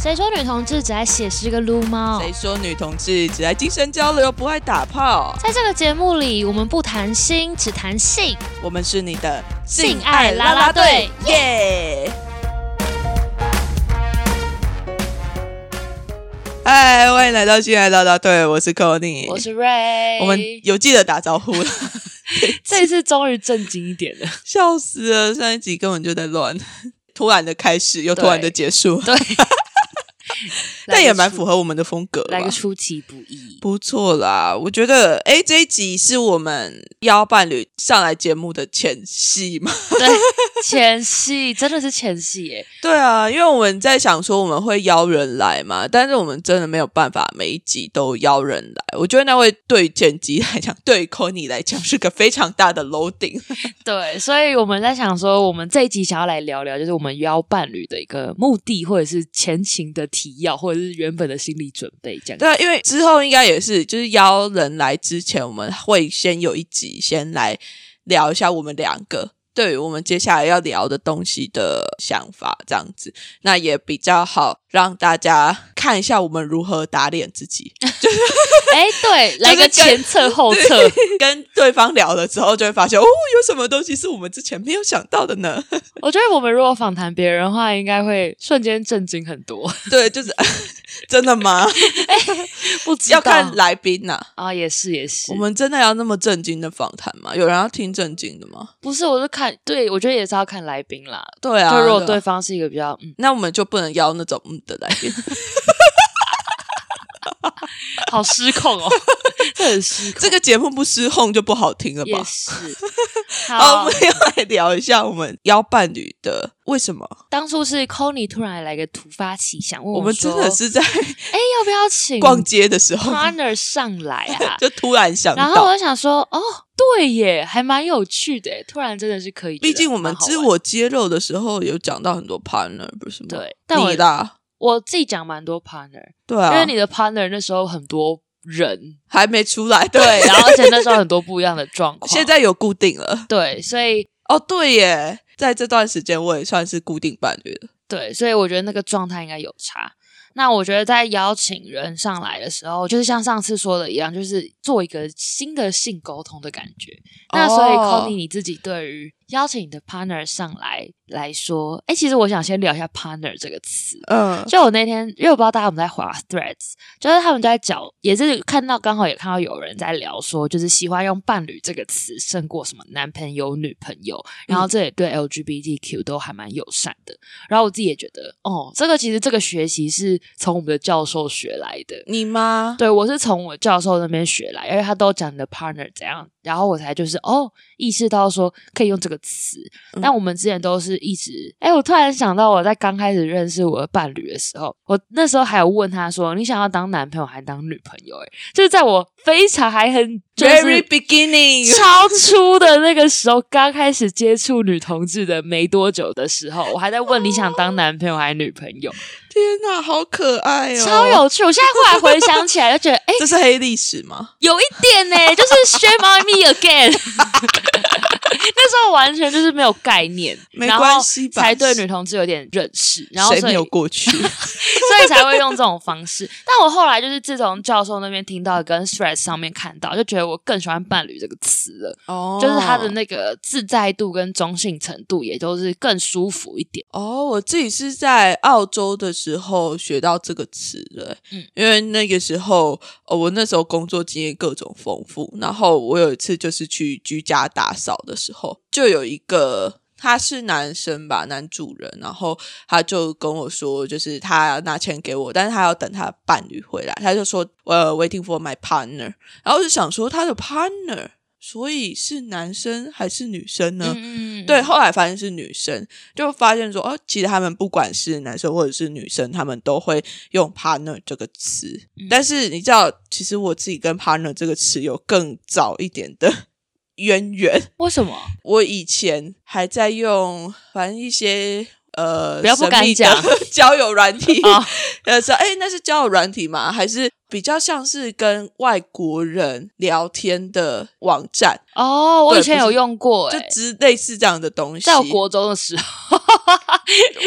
谁说女同志只爱写诗跟撸猫？ 谁说女同志只爱精神交流不爱打炮？ 在这个节目里，我们不谈心，只谈性。 我们是你的性爱啦啦队， 耶！嗨，欢迎来到性爱啦啦队，我是 Connie， 我是 Ray。 我们有记得打招呼了， 这一次终于正经一点了， 笑死了！上一集根本就在乱，突然的开始又突然的结束， 对。 但也蛮符合我们的风格， 来个出其不意， 不错啦。我觉得这一集是我们邀伴侣上来节目的前戏嘛， 对，前戏真的是前戏耶。 对啊，因为我们在想说我们会邀人来嘛，但是我们真的没有办法每一集都邀人来，我觉得那会对剪辑来讲，对 Connie 来讲是个非常大的 loading。 对，所以我们在想说我们这一集想要来聊聊就是我们邀伴侣的一个目的，或者是前情的提要，或者是原本的心理准备这样。 对啊，因为之后应该也是就是邀人来之前，我们会先有一集先来聊一下我们两个对于我们接下来要聊的东西的想法，这样子那也比较好让大家看一下我们如何打脸自己。就是对，来个前测后测， 跟对方聊了之后就会发现有什么东西是我们之前没有想到的呢？ 我觉得我们如果访谈别人的话，应该会瞬间震惊很多。 对，就是真的吗？ 不知道， 要看来宾啊， 也是也是。 我们真的要那么正经的访谈吗？有人要听正经的吗？ 不是，我是看，对，我觉得也是要看来宾啦。 对啊， 就如果对方是一个比较那我们就不能邀那种的来宾。 好失控哦，这很失控。 这个节目不失控就不好听了吧？ 也是。 好，我们要来聊一下我们邀伴侣的为什么。 当初是 Connie 突然来个突发奇想，问我们真的是在要不要请逛街的时候 partner 上来啊？ 就突然想到， 然后我就想说，对耶，还蛮有趣的耶，突然真的是可以。 毕竟我们自我揭露的时候有讲到很多 partner， 不是吗？ 对，但我自己讲蛮多 partner， 对啊， 因为你的 partner 那时候很多人还没出来， 对，然后而且那时候很多不一样的状况， 现在有固定了， 对，所以对耶，在这段时间我也算是固定伴侣了， 对，所以我觉得那个状态应该有差。那我觉得在邀请人上来的时候，就是像上次说的一样，就是做一个新的性沟通的感觉。那所以 Connie 你自己对于邀请你的 partner 上来说，其实我想先聊一下 partner 这个词。就我那天，因为我不知道大家有没有在滑 threads， 就是他们在讲，也是刚好也看到有人在聊说，就是喜欢用伴侣这个词胜过什么男朋友、女朋友，然后这也对 LGBTQ 都还蛮友善的。然后我自己也觉得，其实这个学习是从我们的教授学来的。 你吗？ 对，我是从我教授那边学来，因为他都讲你的 partner 怎样，然后我才就是意识到说可以用这个词。但我们之前都是一直我突然想到我在刚开始认识我的伴侣的时候，我那时候还有问他说你想要当男朋友还是当女朋友，就是在我非常还很就是 very beginning 超初的那个时候，刚开始接触女同志的没多久的时候，我还在问你想当男朋友还是女朋友。 天哪，好可爱哦， 超有趣！我现在后来回想起来就觉得这是黑历史吗？ 有一点就是 shame on me again 那时候完全就是没有概念， 没关系吧， 才对女同志有点认识，然后谁没有过去所以才会用这种方式。但我后来就是自从教授那边听到跟 Threads 上面看到，就觉得我更喜欢伴侣这个词了。就是他的那个自在度跟中性程度也都是更舒服一点。 我自己是在澳洲的时候学到这个词的，因为那个时候我那时候工作经验各种丰富，然后我有一次就是去居家打扫的时候，就有一个他是男生吧，男主人，然后他就跟我说，就是他拿钱给我，但是他要等他伴侣回来，他就说waiting for my partner， 然后我就想说他的 partner所以是男生还是女生呢？对，后来发现是女生，就发现说其实他们不管是男生或者是女生，他们都会用 partner 这个词。但是你知道，其实我自己跟 partner 这个词有更早一点的渊源。 为什么？ 我以前还在用反正一些不要不敢讲交友软体那是交友软体吗？还是比较像是跟外国人聊天的网站？ 我以前有用过就类似这样的东西。 在我国中的时候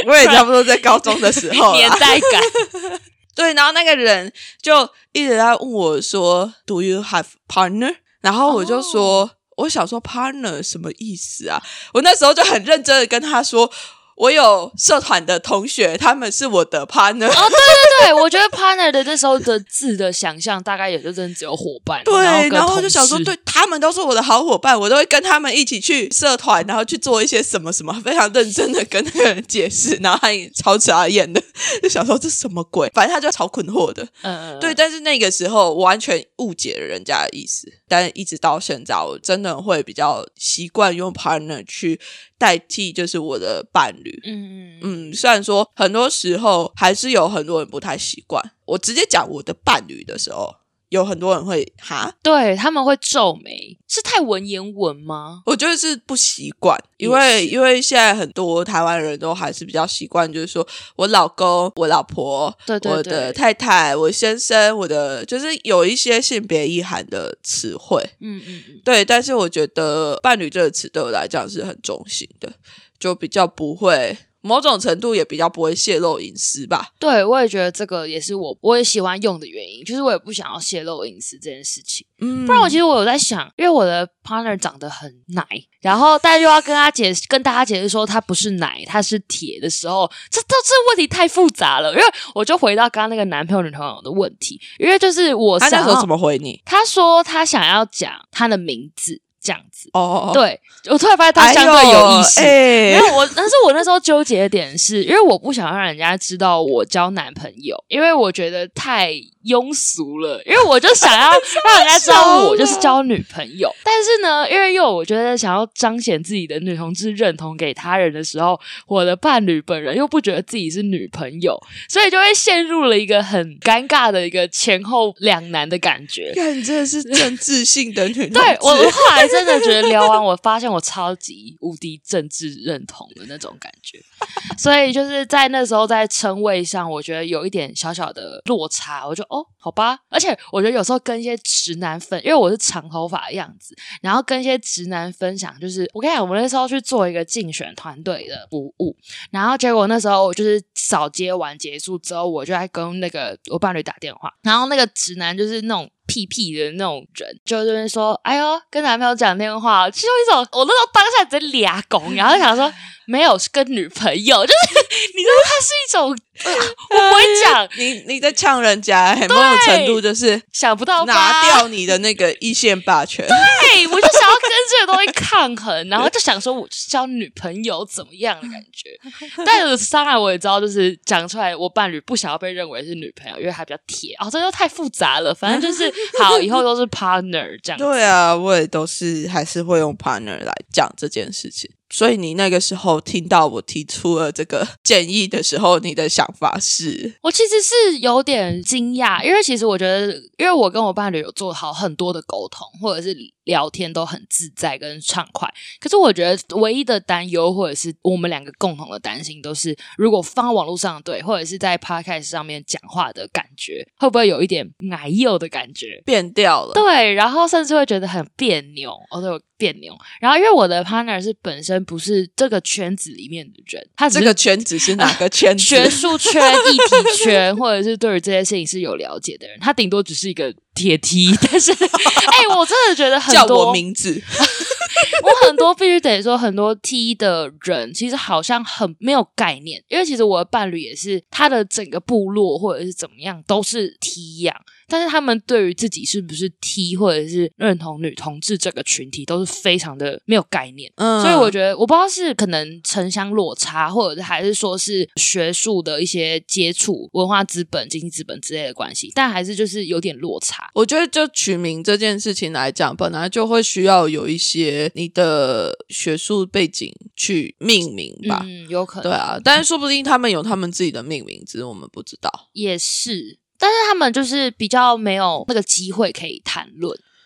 我也差不多在高中的时候年代感。 对，然后那个人就一直在问我说 Do you have partner？ 然后我就说我想说 partner 什么意思啊？我那时候就很认真的跟他说我有社团的同学，他们是我的 partner。 对对对，我觉得 partner 的那时候的字的想象大概也就真的只有伙伴。 对，然后我就想说，对，他们都是我的好伙伴，我都会跟他们一起去社团，然后去做一些什么什么，非常认真的跟那个人解释，然后他也超傻眼的，就想说这什么鬼，反正他就超困惑的。对，但是那个时候我完全误解了人家的意思，但一直到现在，我真的会比较习惯用 partner 去代替就是我的伴侣。虽然说很多时候还是有很多人不太习惯，我直接讲我的伴侣的时候，有很多人会哈， 对，他们会皱眉，是太文言文吗？ 我觉得是不习惯，因为现在很多台湾人都还是比较习惯，就是说我老公、我老婆、 对对对， 我的太太、我先生、我的，就是有一些性别意涵的词汇。对，但是我觉得伴侣这个词对我来讲是很中性的，就比较不会。某种程度也比较不会泄露隐私吧。 对，我也觉得这个也是我也喜欢用的原因，就是我也不想要泄露隐私这件事情。不然其实我有在想，因为我的 partner 长得很奶，然后大家又要跟大家解释说他不是奶，他是铁的时候，这问题太复杂了。因为我就回到刚刚那个男朋友女朋友的问题，因为就是我想要， 他那时候怎么回你？ 他说他想要讲他的名字。这样子对， 我突然发现他相对有意思。 没有但是我那时候纠结的点是，因为我不想让人家知道我交男朋友，因为我觉得太庸俗了，因为我就想要让人家知道我就是交女朋友。但是呢，因为我觉得想要彰显自己的女同志认同给他人的时候，我的伴侣本人又不觉得自己是女朋友，所以就会陷入了一个很尴尬的一个前后两难的感觉。 你真的是政治性的女同志。 对，我后来真的觉得聊完我发现我超级无敌政治认同的那种感觉，所以就是在那时候在称谓上我觉得有一点小小的落差，我就好吧。而且我觉得有时候跟一些直男因为我是长头发的样子，然后跟一些直男分享，就是我跟你讲，我那时候去做一个竞选团队的服务，然后结果那时候我就是扫街完结束之后，我就在跟那个我伴侣打电话，然后那个直男就是那种屁屁的那种人，就在那边说哎呦跟男朋友讲电话，就一种我那时候当下直接俩拱，然后就想说没有，是跟女朋友，就是你知道它是一种我不会讲你在呛人家，某种程度就是想不到吧， 拿掉你的那个一线霸权。 对，我就想要跟这个东西抗衡，然后就想说我是交女朋友怎么样的感觉。但是当然我也知道，就是讲出来我伴侣不想要被认为是女朋友，因为他比较铁这就太复杂了。反正就是好，以后都是 partner 这样子。 对啊，我也都是还是会用 partner 来讲这件事情。所以你那个时候听到我提出了这个建议的时候，你的想法是？ 我其实是有点惊讶，因为其实我觉得，因为我跟我伴侣有做好很多的沟通，或者是聊天都很自在跟畅快。可是我觉得唯一的担忧，或者是我们两个共同的担心，都是如果放在网络上对，或者是在 podcast 上面讲话的感觉，会不会有一点矮幼的感觉， 变掉了？ 对，然后甚至会觉得很别扭，对，别扭。然后因为我的 partner 是本身不是这个圈子里面的人，他这个圈子是哪个圈子？ 学术圈、议题圈，或者是对于这些事情是有了解的人，他顶多只是一个铁梯。但是我真的觉得很多叫我名字我很多必须得说，很多 T 的人其实好像很没有概念，因为其实我的伴侣也是，他的整个部落或者是怎么样都是 T 样，但是他们对于自己是不是 T 或者是认同女同志这个群体都是非常的没有概念。所以我觉得我不知道是可能城乡落差，或者是还是说是学术的一些接触、文化资本、经济资本之类的关系，但还是就是有点落差。 我觉得就取名这件事情来讲，本来就会需要有一些你的学术背景去命名吧。 有可能。 对啊，但是说不定他们有他们自己的命名，只是我们不知道。 也是，但是他们就是比较没有那个机会可以谈论。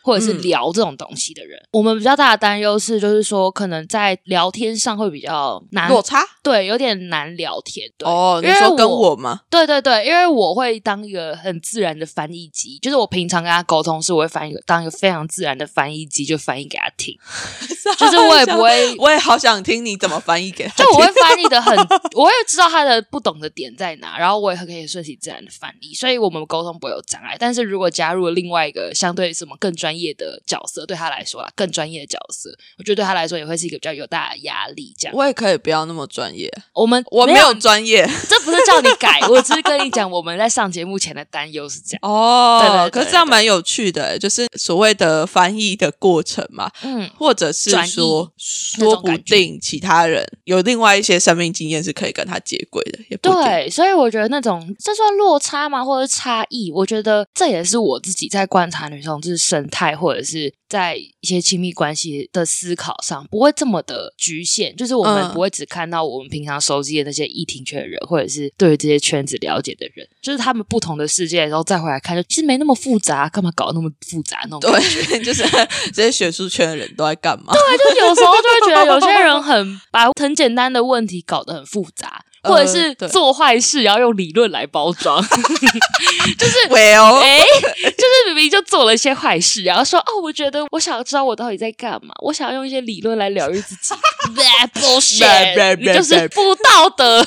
或者是聊这种东西的人。我们比较大的担忧是就是说可能在聊天上会比较难， 落差， 对，有点难聊天。对你说跟我吗？ 对对对，因为我会当一个很自然的翻译机，就是我平常跟他沟通是我会当一个非常自然的翻译机，就翻译给他听。就是我也不会， 我也好想听你怎么翻译给他听。 就我会翻译的很，我会知道他的不懂的点在哪，然后我也可以顺其自然的翻译，所以我们沟通不会有障碍。但是如果加入了另外一个相对什么更专业的角色，对他来说啦，更专业的角色，我觉得对他来说也会是一个比较有大的压力。这样我也可以不要那么专业， 我没有专业， 这不是叫你改，我只是跟你讲我们在上节目前的担忧是这样。 对对对对， 可是这样蛮有趣的，就是所谓的翻译的过程嘛，或者是说不定其他人有另外一些生命经验是可以跟他接轨的，也不一定。 对，所以我觉得那种这算落差吗，或者差异，我觉得这也是我自己在观察女同志生态或者是在一些亲密关系的思考上不会这么的局限，就是我们不会只看到我们平常熟悉的那些异听圈的人，或者是对于这些圈子了解的人，就是他们不同的世界的时候再回来看，就其实没那么复杂，干嘛搞那么复杂那种感觉。 对，就是这些学术圈的人都在干嘛？ 对，就是有时候就会觉得有些人把很简单的问题搞得很复杂，或者是做坏事然后用理论来包装。就是就是明明就做了一些坏事，然后说我觉得我想要知道我到底在干嘛，我想要用一些理论来疗愈自己。bullshit， 你就是不道德。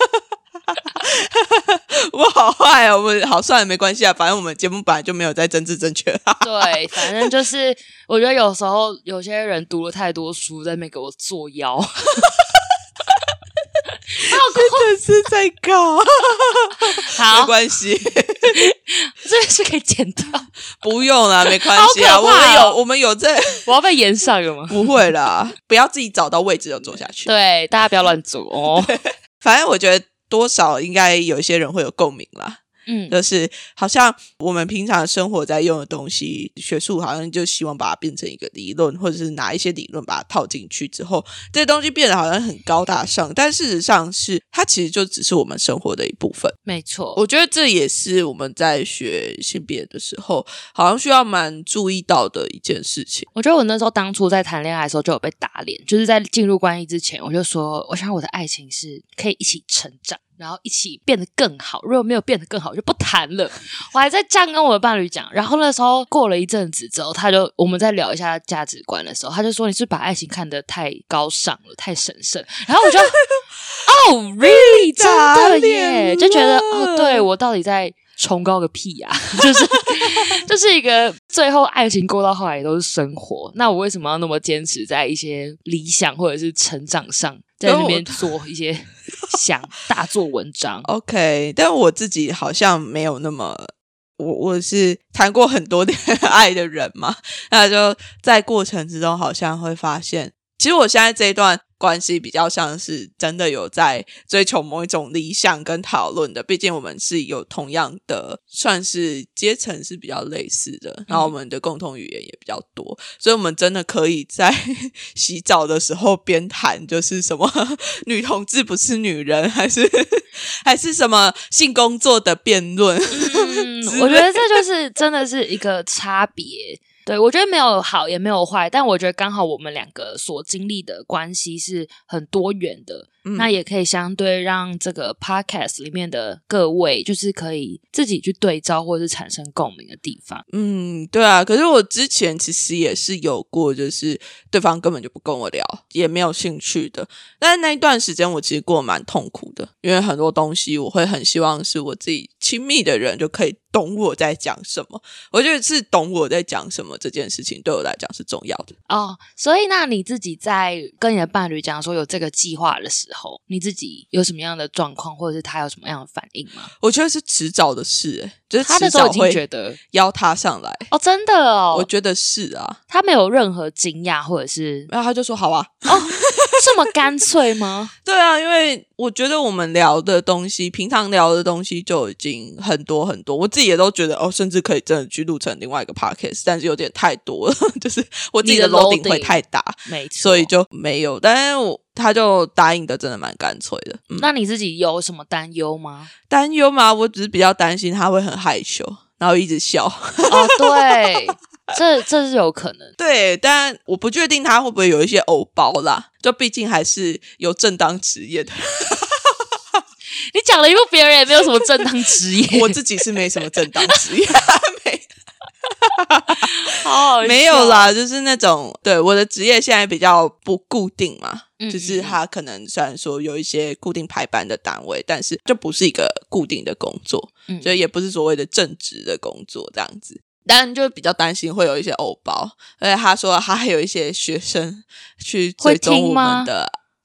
我好坏哦，我们好算了，没关系啊，反正我们节目本来就没有在政治正确。 对，反正就是我觉得有时候有些人读了太多书，在那边给我作妖。 真的是在搞。 好， 没关系， 这是可以剪掉， 不用啦，没关系啊。我们有在， 我要被延上了吗？ 不会啦，不要自己找到位置就坐下去。 对，大家不要乱坐哦。 反正我觉得多少应该有一些人会有共鸣啦。就是好像我们平常生活在用的东西，学术好像就希望把它变成一个理论，或者是拿一些理论把它套进去之后，这些东西变得好像很高大上，但事实上是它其实就只是我们生活的一部分。 没错， 我觉得这也是我们在学性别的时候好像需要蛮注意到的一件事情。 我觉得我那时候当初在谈恋爱的时候就有被打脸，就是在进入关系之前我就说，我想我的爱情是可以一起成长，然后一起变得更好，如果没有变得更好就不谈了。我还在这样跟我的伴侣讲，然后那时候过了一阵子之后，我们再聊一下价值观的时候，他就说你是把爱情看得太高尚了，太神圣。然后我就really 真的耶，就觉得对，我到底在崇高个屁啊。就是一个最后爱情过到后来也都是生活，那我为什么要那么坚持在一些理想或者是成长上，在那边做一些大做文章。 OK， 但我自己好像没有那么，我是谈过很多恋爱的人嘛，那就在过程之中好像会发现，其实我现在这一段关系比较像是真的有在追求某一种理想跟讨论的，毕竟我们是有同样的算是阶层是比较类似的，然后我们的共同语言也比较多，所以我们真的可以在洗澡的时候边谈就是什么女同志不是女人，还是什么性工作的辩论。 我觉得这就是真的是一个差别。对，我觉得没有好也没有坏，但我觉得刚好我们两个所经历的关系是很多元的，那也可以相对让这个 podcast 里面的各位就是可以自己去对照或是产生共鸣的地方。 对啊，可是我之前其实也是有过，就是对方根本就不跟我聊，也没有兴趣的，但是那一段时间我其实过得蛮痛苦的，因为很多东西我会很希望是我自己亲密的人就可以懂我在讲什么，我觉得是懂我在讲什么这件事情对我来讲是重要的。 所以那你自己在跟你的伴侣讲说有这个计划的时候，你自己有什么样的状况，或者是他有什么样的反应吗？ 我觉得是迟早的事，就是他那时候已经觉得邀他上来。 真的哦？ 我觉得是啊， 他没有任何惊讶或者是， 然后他就说好啊。 这么干脆吗？ 对啊，因为我觉得我们聊的东西，平常聊的东西就已经很多很多，我自己也都觉得甚至可以真的去录成另外一个 podcast， 但是有点太多了，就是我自己的 loading 会太大， 没错， 所以就没有。但是他就答应的真的蛮干脆的。 那你自己有什么担忧吗？ 担忧吗？我只是比较担心他会很害羞，然后一直笑。 对。 这是有可能。 对，但我不确定他会不会有一些偶包啦，就毕竟还是有正当职业的。 你讲了一副别人也没有什么正当职业， 我自己是没什么正当职业， 好好笑没有啦，就是那种对我的职业现在比较不固定嘛，就是他可能虽然说有一些固定排班的单位，但是就不是一个固定的工作，所以也不是所谓的正职的工作这样子。但就比较担心会有一些偶包，而且他说他还有一些学生去追踪我们的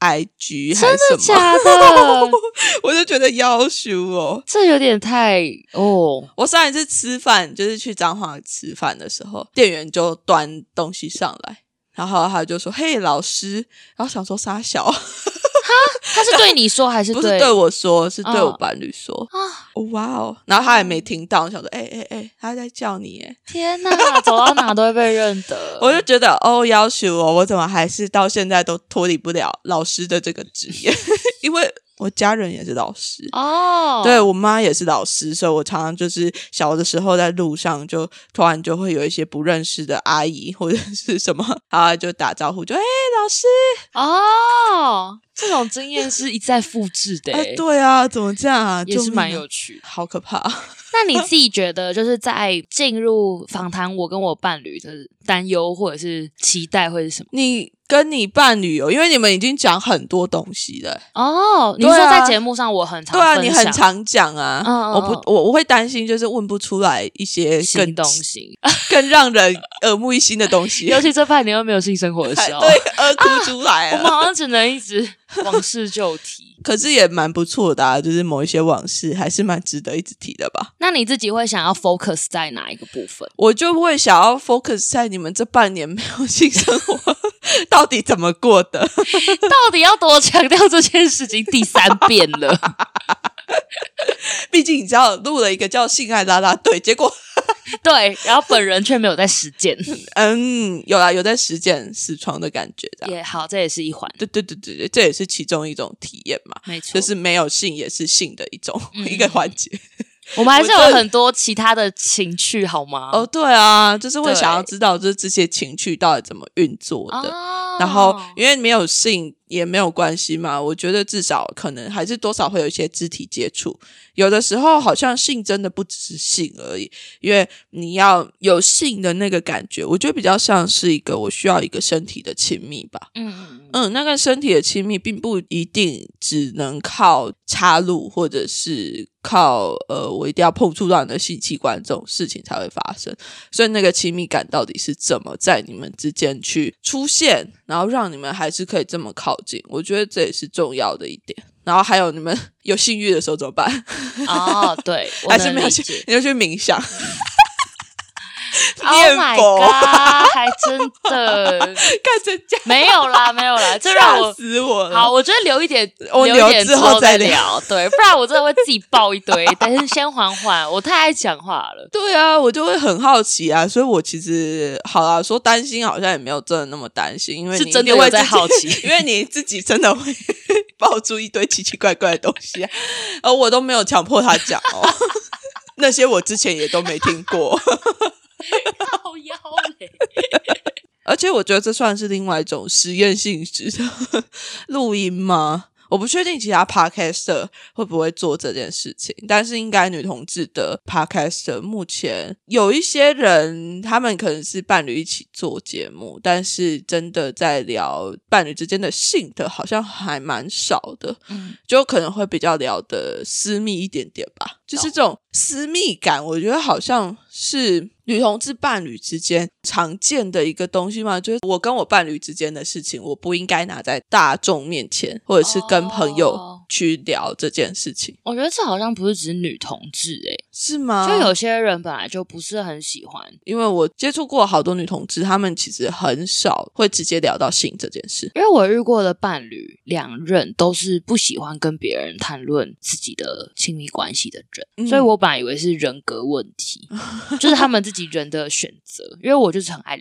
IG 还是什么， 真的假的？ 我就觉得要羞哦， 这有点太哦。 我上一次吃饭就是去彰化吃饭的时候，店员就端东西上来，然后他就说嘿老师，然后想说傻小他是对你说还是不是对我说，是对我伴侣说啊？ 哇哦，然后他也没听到，想说他在叫你耶， 天哪，走到哪都会被认得。 我就觉得要求我怎么还是到现在都脱离不了老师的这个职业因为我家人也是老师哦， 对，我妈也是老师，所以我常常就是小的时候在路上就突然就会有一些不认识的阿姨或者是什么，然后就打招呼就老师哦，这种经验是一再复制的对啊，怎么这样啊？ 也是蛮有趣的， 好可怕。 那你自己觉得就是在进入访谈我跟我伴侣的担忧或者是期待会是什么？ 你跟你伴侣因为你们已经讲很多东西了哦，你说在节目上我很常分享， 对啊，你很常讲啊，我会担心就是问不出来一些新东西更让人耳目一新的东西尤其这半年又没有性生活的时候对，哭出来了我们好像只能一直往事就提可是也蛮不错的啊，就是某一些往事还是蛮值得一直提的吧。 那你自己会想要 focus 在哪一个部分？ 我就会想要 focus 在你们这半年没有性生活到底怎么过的到底要多强调这件事情第3遍了毕竟你知道录了一个叫性爱啦啦队，结果对，然后本人却没有在实践有啦，有在实践死床的感觉这样也好，这也是一环， 对，这也是其中一种体验嘛， 没错， 就是没有性也是性的一种一个环节我们还是有很多其他的情趣好吗？ 对啊，就是会想要知道就是这些情趣到底怎么运作的然后因为没有性也没有关系嘛，我觉得至少可能还是多少会有一些肢体接触，有的时候好像性真的不只是性而已，因为你要有性的那个感觉，我觉得比较像是一个我需要一个身体的亲密吧。那个身体的亲密并不一定只能靠插入或者是靠我一定要碰触到你的性器官这种事情才会发生，所以那个亲密感到底是怎么在你们之间去出现，然后让你们还是可以这么靠近，我觉得这也是重要的一点。然后还有你们有性欲的时候怎么办对， 还是没有性你就去冥想 Oh my god， 还真的看成这样没有啦，这让我吓死我了。 好，我觉得留一点之后再聊对，不然我真的会自己爆一堆但是先缓缓，我太爱讲话了。 对啊，我就会很好奇啊，所以我其实好啦，说担心好像也没有真的那么担心，因为你是真的有在好奇因为你自己真的会爆出一堆奇奇怪怪的东西而我都没有强迫他讲那些我之前也都没听过靠腰嘞而且我觉得这算是另外一种实验性质的录音吗？我不确定其他 podcaster 会不会做这件事情，但是应该女同志的 podcaster 目前有一些人他们可能是伴侣一起做节目，但是真的在聊伴侣之间的性的好像还蛮少的就可能会比较聊的私密一点点吧，就是这种私密感我觉得好像是女同志伴侣之间常见的一个东西嘛，就是我跟我伴侣之间的事情我不应该拿在大众面前或者是跟朋友去聊这件事情我觉得这好像不是只是女同志是吗？ 就有些人本来就不是很喜欢， 因为我接触过好多女同志，她们其实很少会直接聊到性这件事， 因为我遇过的伴侣2任都是不喜欢跟别人谈论自己的亲密关系的人所以我本来以为是人格问题就是他们自己人的选择，因为我就是很爱聊，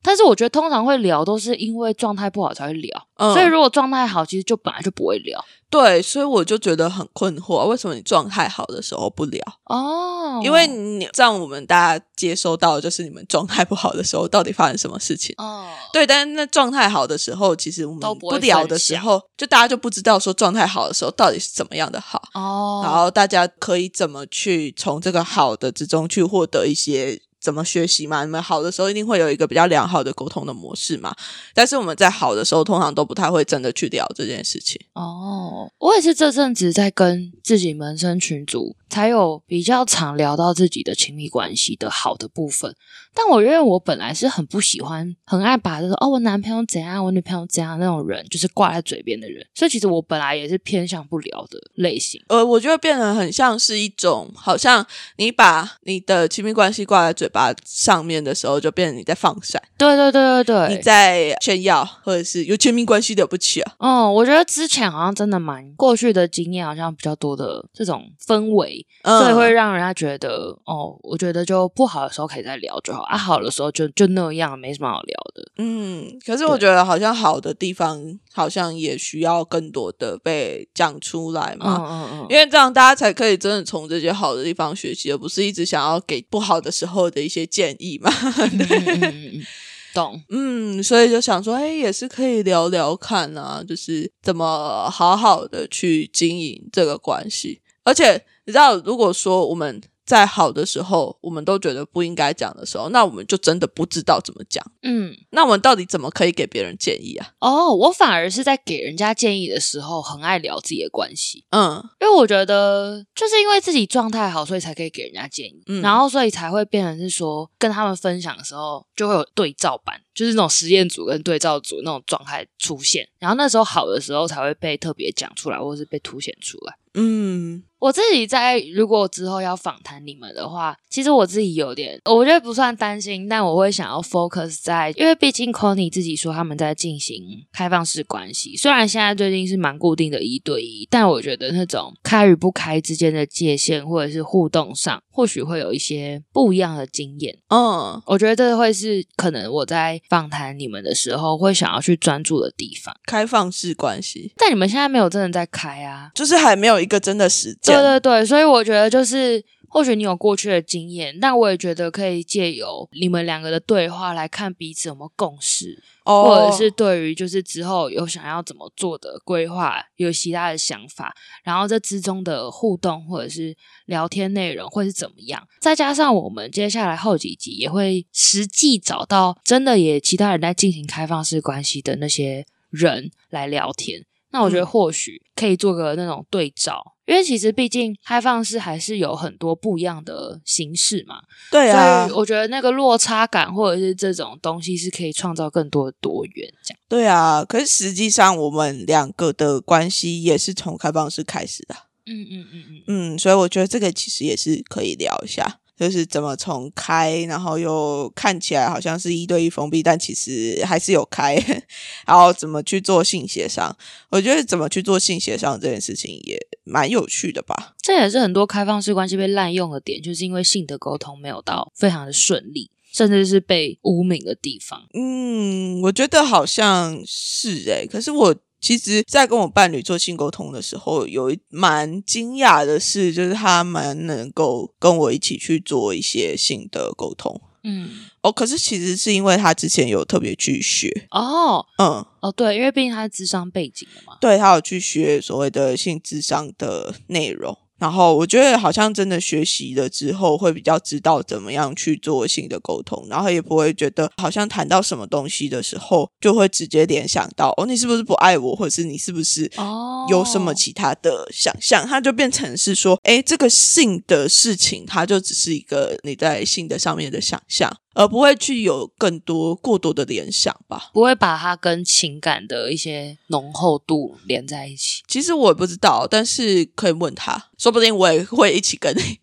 但是我觉得通常会聊都是因为状态不好才会聊，所以如果状态好其实就本来就不会聊。 对，所以我就觉得很困惑，为什么你状态好的时候不聊？因为你这样我们大家接收到的就是你们状态不好的时候到底发生什么事情。对，但是那状态好的时候其实我们不聊的时候，就大家就不知道说状态好的时候到底是怎么样的好。然后大家可以怎么去从这个好的之中去获得一些怎么学习嘛，你们好的时候一定会有一个比较良好的沟通的模式嘛，但是我们在好的时候通常都不太会真的去聊这件事情。 我也是这阵子在跟自己门生群组才有比较常聊到自己的亲密关系的好的部分，但我因为我本来是很不喜欢很爱把这个我男朋友怎样我女朋友怎样那种人就是挂在嘴边的人，所以其实我本来也是偏向不聊的类型。 我觉得变得很像是一种好像你把你的亲密关系挂在嘴巴上面的时候就变成你在放闪。 对对对对对， 你在炫耀或者是有亲密关系了不起啊。 我觉得之前好像真的过去的经验好像比较多的这种氛围，所以会让人家觉得我觉得就不好的时候可以再聊就好啊，好的时候就那样没什么好聊的。 可是我觉得好像好的地方好像也需要更多的被讲出来嘛。因为这样大家才可以真的从这些好的地方学习，而不是一直想要给不好的时候的一些建议嘛。对。 懂。 所以就想说也是可以聊聊看啊，就是怎么好好的去经营这个关系。而且你知道如果说我们在好的时候我们都觉得不应该讲的时候，那我们就真的不知道怎么讲。那我们到底怎么可以给别人建议啊？ 我反而是在给人家建议的时候很爱聊自己的关系。因为我觉得就是因为自己状态好所以才可以给人家建议。然后所以才会变成是说跟他们分享的时候就会有对照版，就是那种实验组跟对照组那种状态出现，然后那时候好的时候才会被特别讲出来或是被凸显出来。我自己在如果之后要访谈你们的话，其实我自己有点我觉得不算担心，但我会想要 focus 在，因为毕竟 Connie 自己说他们在进行开放式关系，虽然现在最近是蛮固定的1对1，但我觉得那种开与不开之间的界限或者是互动上或许会有一些不一样的经验。我觉得这会是可能我在访谈你们的时候会想要去专注的地方。 开放式关系， 但你们现在没有真的在开啊， 就是还没有一个真的实践。 对对对，所以我觉得就是或许你有过去的经验，但我也觉得可以借由你们两个的对话来看彼此有没有共识，或者是对于就是之后有想要怎么做的规划有其他的想法，然后这之中的互动或者是聊天内容会是怎么样，再加上我们接下来后几集也会实际找到真的也其他人在进行开放式关系的那些人来聊天，那我觉得或许可以做个那种对照，因为其实毕竟开放式还是有很多不一样的形式嘛。 对啊， 所以我觉得那个落差感或者是这种东西是可以创造更多的多元这样。 对啊，可是实际上我们两个的关系也是从开放式开始的。所以我觉得这个其实也是可以聊一下，就是怎么从开然后又看起来好像是1对1封闭，但其实还是有开然后怎么去做性协商，我觉得怎么去做性协商这件事情也蛮有趣的吧。 这也是很多开放式关系被滥用的点，就是因为性的沟通没有到非常的顺利，甚至是被污名的地方。 我觉得好像是可是我其实在跟我伴侣做性沟通的时候有蛮惊讶的是，就是他蛮能够跟我一起去做一些性的沟通。可是其实是因为他之前有特别去学对，因为毕竟他是諮商背景的嘛。 对，他有去学所谓的性諮商的内容，然后我觉得好像真的学习了之后会比较知道怎么样去做性的沟通，然后也不会觉得好像谈到什么东西的时候就会直接联想到你是不是不爱我，或者是你是不是有什么其他的想象，它就变成是说这个性的事情它就只是一个你在性的上面的想象，而不会去有更多过多的联想吧， 不会把它跟情感的一些浓厚度连在一起。 其实我也不知道，但是可以问他，说不定我也会一起跟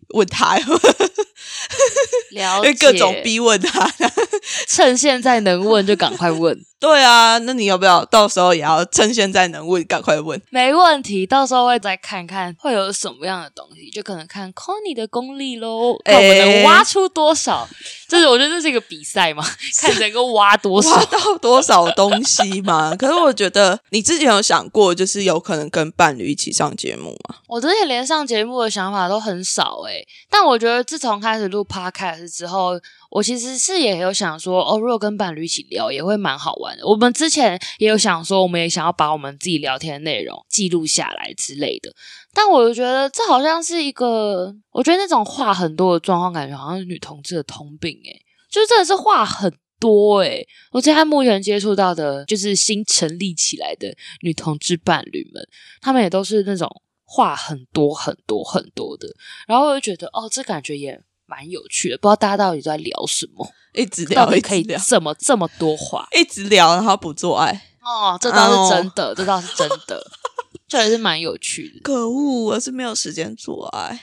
问他了解， 因为各种逼问他趁现在能问就赶快问。 对啊，那你要不要到时候也要趁现在能问赶快问？ 没问题，到时候会再看看会有什么样的东西，就可能看 Connie 的功力咯，看我们能挖出多少。就是我觉得这是一个比赛嘛，看能够挖多少， 挖到多少东西嘛。可是我觉得你之前有想过就是有可能跟伴侣一起上节目吗？ 我之前连上节目的想法都很少但我觉得自从开始录 podcast 之后，我其实是也有想说如果跟伴侣一起聊也会蛮好玩的。我们之前也有想说我们也想要把我们自己聊天的内容记录下来之类的，但我觉得这好像是一个，我觉得那种话很多的状况感觉好像是女同志的通病就是真的是话很多我现在目前接触到的就是新成立起来的女同志伴侣们，他们也都是那种话很多很多很多的，然后我就觉得这感觉也蛮有趣的，不知道大家到底都在聊什么， 一直聊， 到底可以这么多话， 一直聊然后不做爱这倒是真的，这倒是真的，这也是蛮有趣的。 可恶，我是没有时间做爱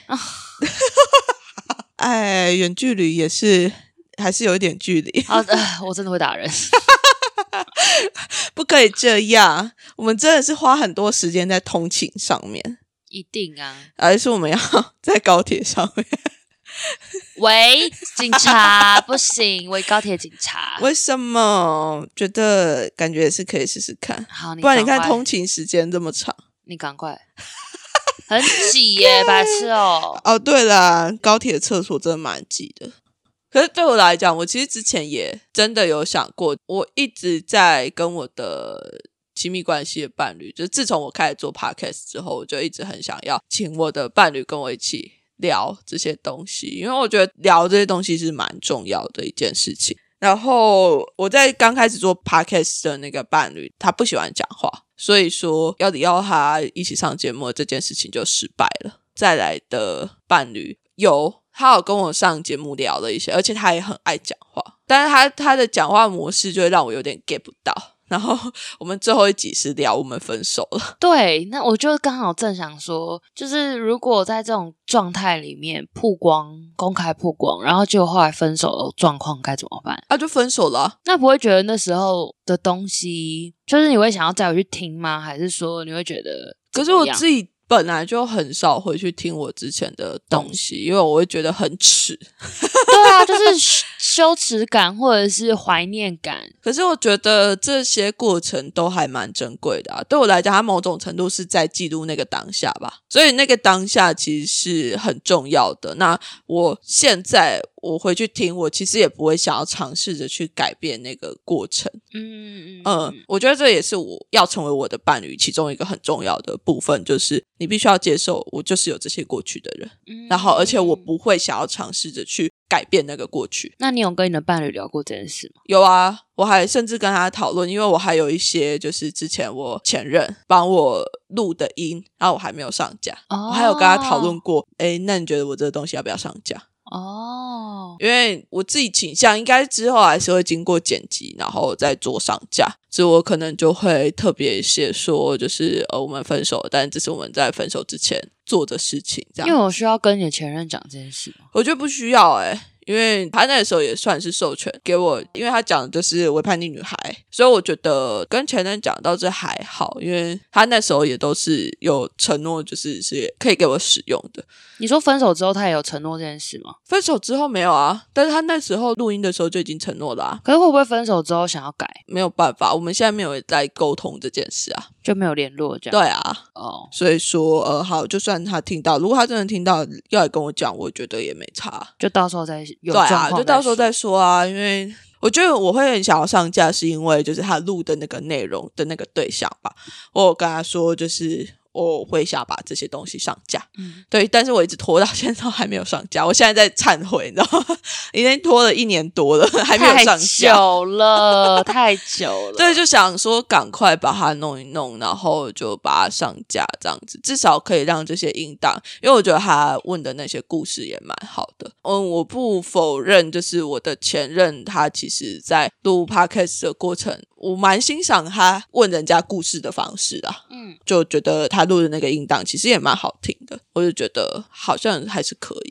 哎，远距离也是还是有一点距离我真的会打人不可以这样，我们真的是花很多时间在通勤上面。 一定啊， 还是我们要在高铁上面喂，警察不行，喂，高铁警察。 为什么？觉得感觉也是可以试试看。 好， 不然你看通勤时间这么长， 你赶快，很挤耶，白痴哦。 哦，对啦，高铁厕所真的蛮挤的。可是对我来讲，我其实之前也真的有想过，我一直在跟我的亲密关系的伴侣，就自从我开始做 podcast 之后，我就一直很想要请我的伴侣跟我一起聊这些东西，因为我觉得聊这些东西是蛮重要的一件事情。然后我在刚开始做 podcast 的那个伴侣，他不喜欢讲话，所以说要他一起上节目的这件事情就失败了。再来的伴侣他有跟我上节目聊了一些，而且他也很爱讲话，但是他的讲话模式就会让我有点 get 不到。然后我们最后一集是聊我们分手了。 对，那我就刚好正想说，就是如果在这种状态里面公开曝光，然后结果后来分手的状况该怎么办？ 就分手了那不会觉得那时候的东西，就是你会想要再回去听吗？还是说你会觉得？ 可是我自己本来就很少回去听我之前的东西，因为我会觉得很耻。 对啊，就是羞耻感或者是怀念感。 可是我觉得这些过程都还蛮珍贵的对我来讲，它某种程度是在记录那个当下吧，所以那个当下其实是很重要的。那我现在我回去听，我其实也不会想要尝试着去改变那个过程。我觉得这也是我要成为我的伴侣其中一个很重要的部分，就是你必须要接受我就是有这些过去的人，然后而且我不会想要尝试着去改变那个过去。 那你有跟你的伴侣聊过这件事吗？ 有啊，我还甚至跟他讨论，因为我还有一些就是之前我前任帮我录的音，然后我还没有上架我还有跟他讨论过那你觉得我这个东西要不要上架因为我自己倾向应该之后还是会经过剪辑然后再做上架，所以我可能就会特别写说就是我们分手了，但这是我们在分手之前做的事情这样。 因为我需要跟你的前任讲这件事吗？ 我觉得不需要因为他那个时候也算是授权给我，因为他讲的就是为叛逆女孩，所以我觉得跟前任讲到这还好，因为他那时候也都是有承诺就是可以给我使用的。 你说分手之后他也有承诺这件事吗？ 分手之后没有啊，但是他那时候录音的时候就已经承诺了可是会不会分手之后想要改？ 没有办法，我们现在没有在沟通这件事就没有联络这样。 对啊所以说好，就算他听到，如果他真的听到要来跟我讲，我觉得也没差， 就到时候再有状况就到时候再说因为我觉得我会很想要上架是因为就是他录的那个内容的那个对象吧，我有跟他说就是我会想把这些东西上架对，但是我一直拖到现在还没有上架，我现在在忏悔你知道吗已经拖了1年多了还没有上架， 太久了对，就想说赶快把它弄一弄，然后就把它上架这样子，至少可以让这些音档，因为我觉得他问的那些故事也蛮好的我不否认就是我的前任他其实在录 podcast 的过程我蛮欣赏他问人家故事的方式就觉得他录的那个音档其实也蛮好听的，我就觉得好像还是可以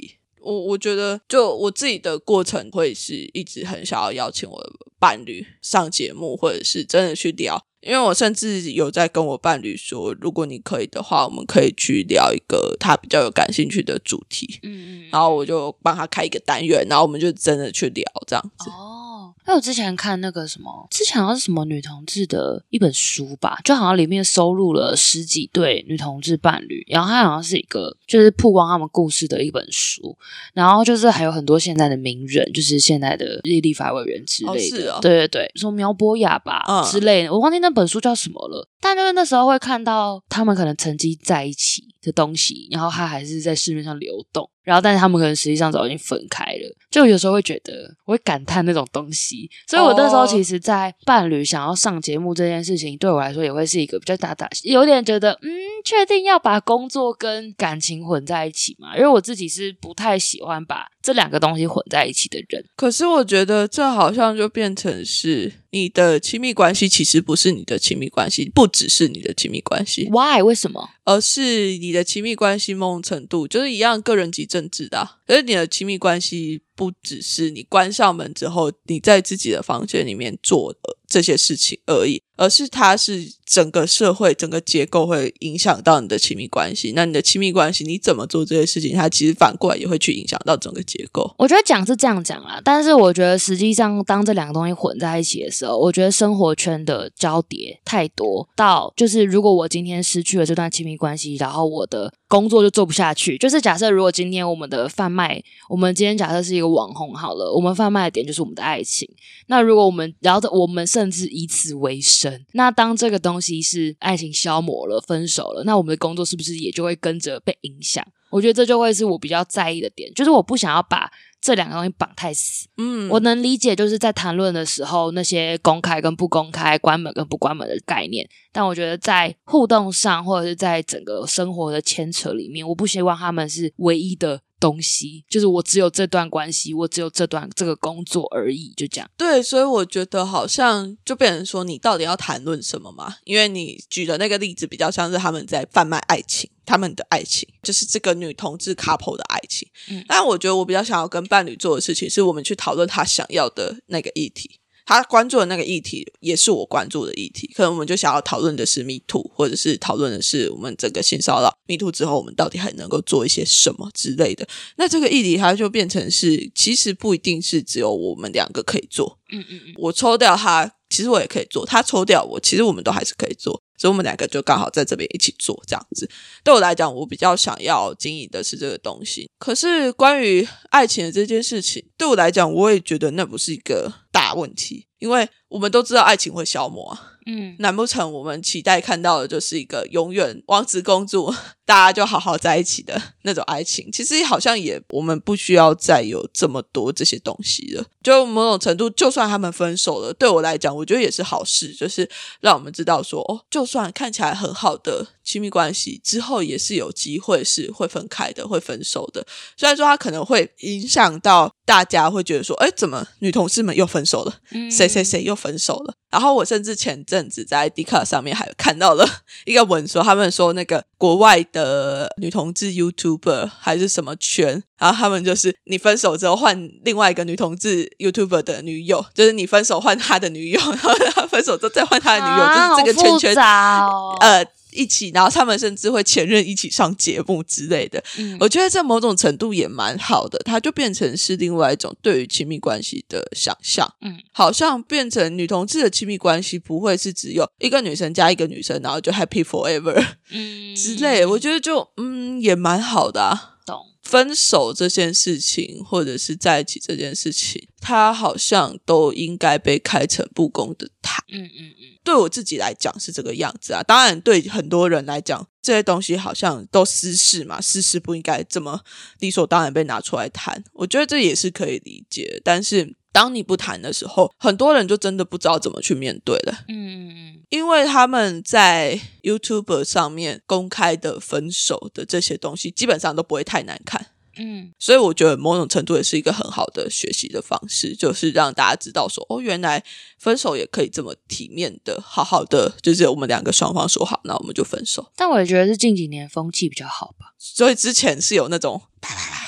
我觉得就我自己的过程会是一直很想要邀请我的伴侣上节目，或者是真的去聊，因为我甚至有在跟我伴侣说，如果你可以的话，我们可以去聊一个他比较有感兴趣的主题，然后我就帮他开一个单元，然后我们就真的去聊这样子。 因为我之前看那个什么，之前好像是什么女同志的一本书吧，就好像里面收录了10几对女同志伴侣，然后它好像是一个就是曝光他们故事的一本书，然后就是还有很多现在的名人，就是现在的立法委员之类的， 是哦， 对对对，说苗博雅吧、之类的，我忘记那本书叫什么了，但就是那时候会看到他们可能曾经在一起的东西，然后它还是在市面上流动，然后但是他们可能实际上早已经分开了，就有时候会觉得我会感叹那种东西，所以我那时候其实在伴侣想要上节目这件事情对我来说也会是一个比较有点觉得确定要把工作跟感情混在一起嘛，因为我自己是不太喜欢把这两个东西混在一起的人。 可是我觉得这好像就变成是你的亲密关系其实不是你的亲密关系，不只是你的亲密关系。 Why？ 为什么？ 而是你的亲密关系某种程度就是一样个人及政治的可是你的亲密关系不只是你关上门之后你在自己的房间里面做这些事情而已，而是它是整个社会整个结构会影响到你的亲密关系，那你的亲密关系你怎么做这些事情，它其实反过来也会去影响到整个结构。 我觉得讲是这样讲啦，但是我觉得实际上当这两个东西混在一起的时候，我觉得生活圈的交叠太多到就是如果我今天失去了这段亲密关系，然后我的工作就做不下去，就是假设如果今天我们的贩卖，我们今天假设是一个网红好了，我们贩卖的点就是我们的爱情，那如果我们然后我们甚至以此为生，那当这个东西是爱情消磨了分手了，那我们的工作是不是也就会跟着被影响？我觉得这就会是我比较在意的点，就是我不想要把这两个东西绑太死。我能理解就是在谈论的时候那些公开跟不公开关门跟不关门的概念，但我觉得在互动上或者是在整个生活的牵扯里面，我不希望他们是唯一的东西，就是我只有这段关系，我只有这个工作而已，就这样。 对，所以我觉得好像就变成说你到底要谈论什么嘛，因为你举的那个例子比较像是他们在贩卖爱情，他们的爱情就是这个女同志 couple 的爱情。但我觉得我比较想要跟伴侣做的事情是我们去讨论他想要的那个议题，他关注的那个议题也是我关注的议题，可能我们就想要讨论的是 Me Too， 或者是讨论的是我们整个性骚扰 Me Too 之后我们到底还能够做一些什么之类的。那这个议题它就变成是其实不一定是只有我们两个可以做，我抽掉他其实我也可以做，他抽掉我其实我们都还是可以做，所以我们两个就刚好在这边一起做这样子。对我来讲我比较想要经营的是这个东西，可是关于爱情的这件事情对我来讲我也觉得那不是一个大问题，因为我们都知道爱情会消磨难不成我们期待看到的就是一个永远王子公主大家就好好在一起的那种爱情？其实好像也我们不需要再有这么多这些东西了，就某种程度就算他们分手了，对我来讲我觉得也是好事，就是让我们知道说就算看起来很好的亲密关系之后也是有机会是会分开的，会分手的。虽然说它可能会影响到大家会觉得说怎么女同事们又分手了，谁谁谁又分手了。然后我甚至前阵子在 Dcard 上面还看到了一个文说，他们说那个国外的女同志 YouTuber 还是什么圈，然后他们就是你分手之后换另外一个女同志 YouTuber 的女友，就是你分手换他的女友，然后他分手之后再换他的女友，就是这个圈圈一起，然后他们甚至会前任一起上节目之类的。我觉得这某种程度也蛮好的，它就变成是另外一种对于亲密关系的想象。好像变成女同志的亲密关系不会是只有一个女生加一个女生然后就 happy forever 之类，我觉得就也蛮好的懂。 分手这件事情或者是在一起这件事情，它好像都应该被开诚布公的谈。对我自己来讲是这个样子当然对很多人来讲这些东西好像都私事嘛，私事不应该这么理所当然被拿出来谈，我觉得这也是可以理解。但是当你不谈的时候，很多人就真的不知道怎么去面对了。因为他们在 YouTube 上面公开的分手的这些东西基本上都不会太难看。所以我觉得某种程度也是一个很好的学习的方式，就是让大家知道说原来分手也可以这么体面的好好的，就是我们两个双方说好那我们就分手。 但我也觉得是近几年风气比较好吧， 所以之前是有那种啪啪啪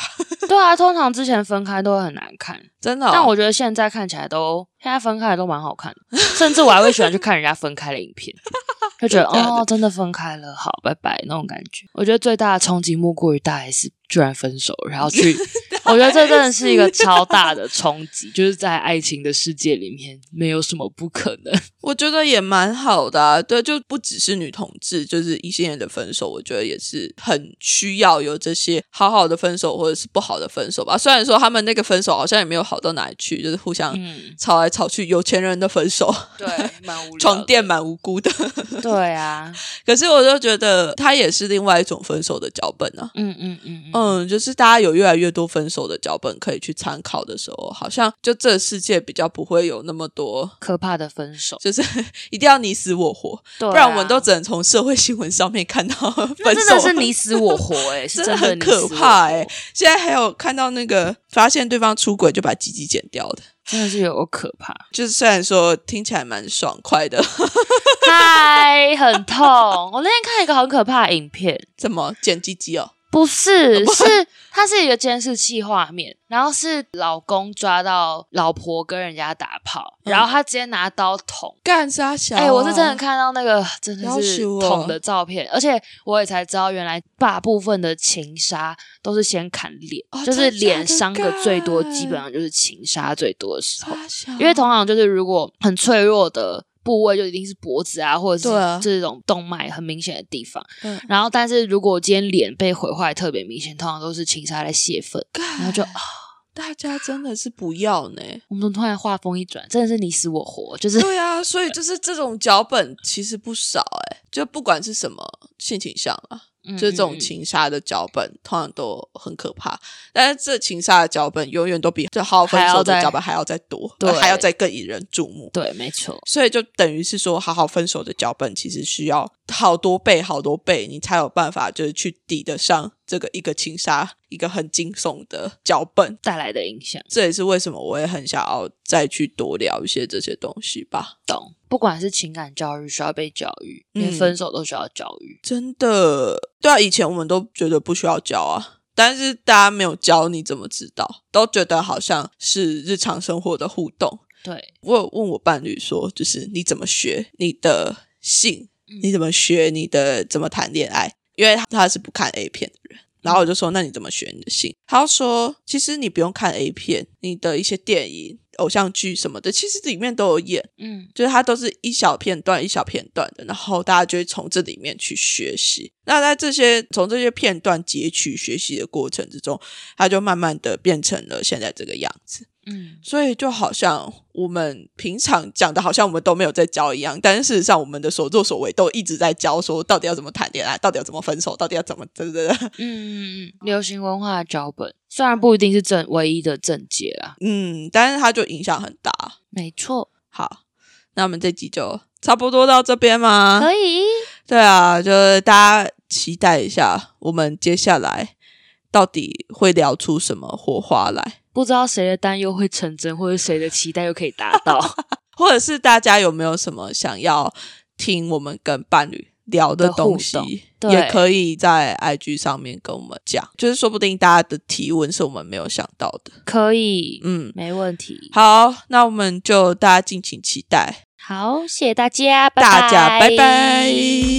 对啊，通常之前分开都会很难看， 真的、哦。 但我觉得现在看起来现在分开的都蛮好看的，甚至我还会喜欢去看人家分开的影片，就觉得真的分开了，好，拜拜那种感觉。我觉得最大的冲击莫过于大 S 居然分手，然后去，我觉得这真的是一个超大的冲击，就是在爱情的世界里面没有什么不可能。 我觉得也蛮好的啊，对，就不只是女同志，就是异性恋的分手，我觉得也是很需要有这些好好的分手或者是不好的分手吧。虽然说他们那个分手好像也没有好到哪里去，就是互相吵来吵去，有钱人的分手， 对，蛮无聊的， 床垫蛮无辜的， 对啊。 可是我就觉得它也是另外一种分手的脚本啊，就是大家有越来越多分手的脚本可以去参考的时候，好像就这个世界比较不会有那么多可怕的分手， 就是一定要你死我活， 对啊， 不然我们都只能从社会新闻上面看到分手， 真的是你死我活是真的很可怕现在还有看到那个发现对方出轨就把鸡鸡剪掉的， 真的是有可怕。 就是虽然说听起来蛮爽快的， 嗨，很痛。我那天看一个很可怕的影片， 怎么剪鸡鸡哦？ 不是，它是一个监视器画面，然后是老公抓到老婆跟人家打炮，然后他直接拿刀捅， 干啥小啊？ 我是真的看到那个真的是捅的照片，而且我也才知道原来大部分的情杀都是先砍脸，就是脸伤的最多，基本上就是情杀最多的时候，因为通常就是如果很脆弱的部位就一定是脖子啊，或者是这种动脉很明显的地方，然后但是如果今天脸被毁坏特别明显，通常都是情杀在泄愤，然后就大家真的是不要呢。 我们突然话锋一转，真的是你死我活，就是对啊，所以就是这种脚本其实不少就不管是什么性倾向啊，就是这种情杀的脚本通常都很可怕，但是这情杀的脚本永远都比这好好分手的脚本还要再多，对，还要再更引人注目。 对，没错。 所以就等于是说好好分手的脚本其实需要好多倍你才有办法就是去抵得上这个一个情杀一个很惊悚的脚本带来的影响。 这也是为什么我也很想要再去多聊一些这些东西吧。 懂，不管是情感教育需要被教育，连分手都需要教育。 真的，对啊，以前我们都觉得不需要教啊，但是大家没有教你怎么知道，都觉得好像是日常生活的互动。 对， 我有问我伴侣说，就是你怎么学你的性，你怎么学你的怎么谈恋爱，因为他是不看 A 片的人，然后我就说那你怎么学你的性，他说其实你不用看 A 片，你的一些电影偶像剧什么的其实里面都有演，就是它都是一小片段一小片段的，然后大家就会从这里面去学习，那在从这些片段截取学习的过程之中，它就慢慢的变成了现在这个样子。所以就好像我们平常讲的好像我们都没有在教一样，但是事实上我们的所作所为都一直在教，说到底要怎么谈恋爱，到底要怎么分手，到底要怎么流行文化的脚本虽然不一定是唯一的正解啦， 但是它就影响很大。 没错。 好，那我们这集就差不多到这边吗？ 可以。 对啊，就是大家期待一下我们接下来到底会聊出什么火花来， 不知道谁的担忧会成真，或者谁的期待又可以达到或者是大家有没有什么想要听我们跟伴侣聊的东西，也可以在 IG 上面跟我们讲，就是说不定大家的提问是我们没有想到的。 可以，没问题。 好，那我们就大家敬请期待。 好，谢谢大家，拜拜。 大家拜拜。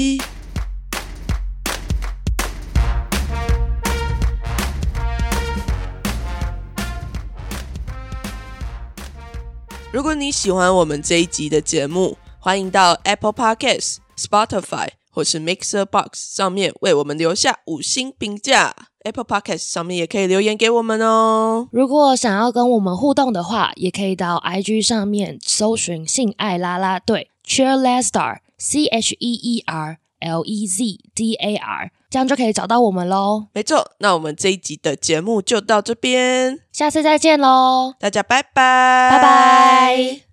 如果你喜欢我们这一集的节目，欢迎到 Apple Podcasts、Spotify 或是 Mixer Box 上面为我们留下5星评价。Apple Podcast 上面也可以留言给我们哦。如果想要跟我们互动的话，也可以到 IG 上面搜寻性爱啦啦队 Cheerlezdar CHEERLEZDAR， 这样就可以找到我们咯。没错，那我们这一集的节目就到这边，下次再见咯，大家拜拜，拜拜。